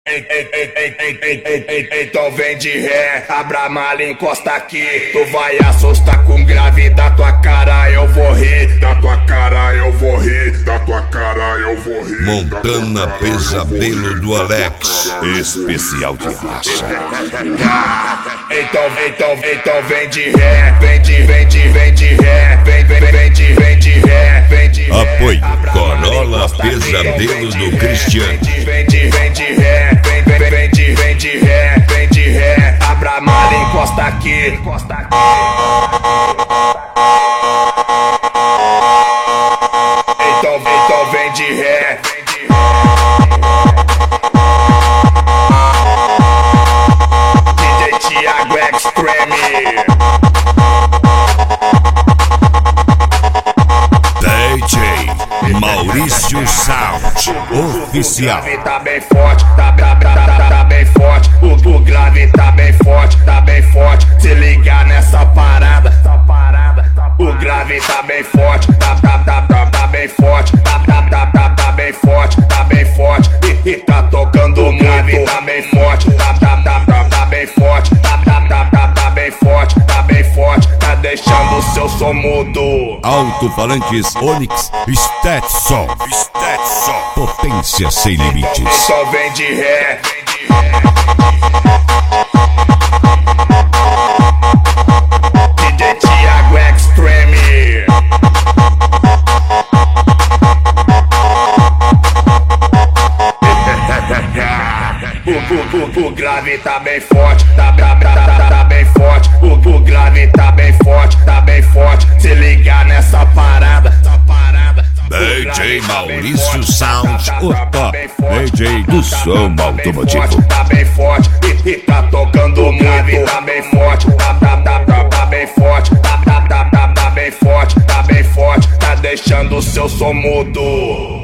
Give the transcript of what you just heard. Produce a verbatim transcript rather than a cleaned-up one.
Ei, ei, ei, ei, ei, ei, ei, ei, ei, então vem de ré, abra a mala e encosta aqui. Tu vai assustar com grave, da tua cara eu vou rir. Da tua cara eu vou rir, da tua cara eu vou rir. Montana Pesadelo do Alex, especial de raça. Então, então, então vem de ré, vem de, vem de, vem de ré, vem, vem, vem de, vem de ré, vem de ré. Apoio Corolla Pesadelo do Cristiano. Vem de, vem de ré, vem, vem, vem de, vem de ré, vem de ré. Abra a mala e encosta aqui, encosta aqui. Então, então vem de ré, vem de ré. D J Thiago Extreme. D J Maurício Sound Oficial. O grave tá bem forte, tá, tá, tá, tá, tá bem forte. O, o grave tá bem forte, tá bem forte. Se ligar nessa parada, essa parada. O grave tá bem forte, tá, tá, tá, tá, tá bem forte. Tá, tá, tá, tá, tá bem forte, tá bem forte. E, e tá tocando muito. O grave tá bem forte, tá, tá, tá, tá, tá bem forte. Tá, tá, tá, tá, tá bem forte, tá bem forte. Tá deixando o seu som mudo. Alto-falantes Onix Stetson. Stetson. Potência sem limites. Só vem de ré, vem de ré. D J Thiago Extreme. O, o, o, o grave tá bem forte, tá, tá, tá, tá, tá bem forte. O, o grave tá bem forte, tá bem forte. Se ligar nessa parada, essa parada. D J Maurício Sound, o top D J do som automotivo. Tá bem forte, e, e tá tocando muito. Tá bem forte, tá, tá, tá, tá, tá bem forte. Tá, tá, tá, tá, tá bem forte, tá bem forte. Tá deixando o seu som mudo.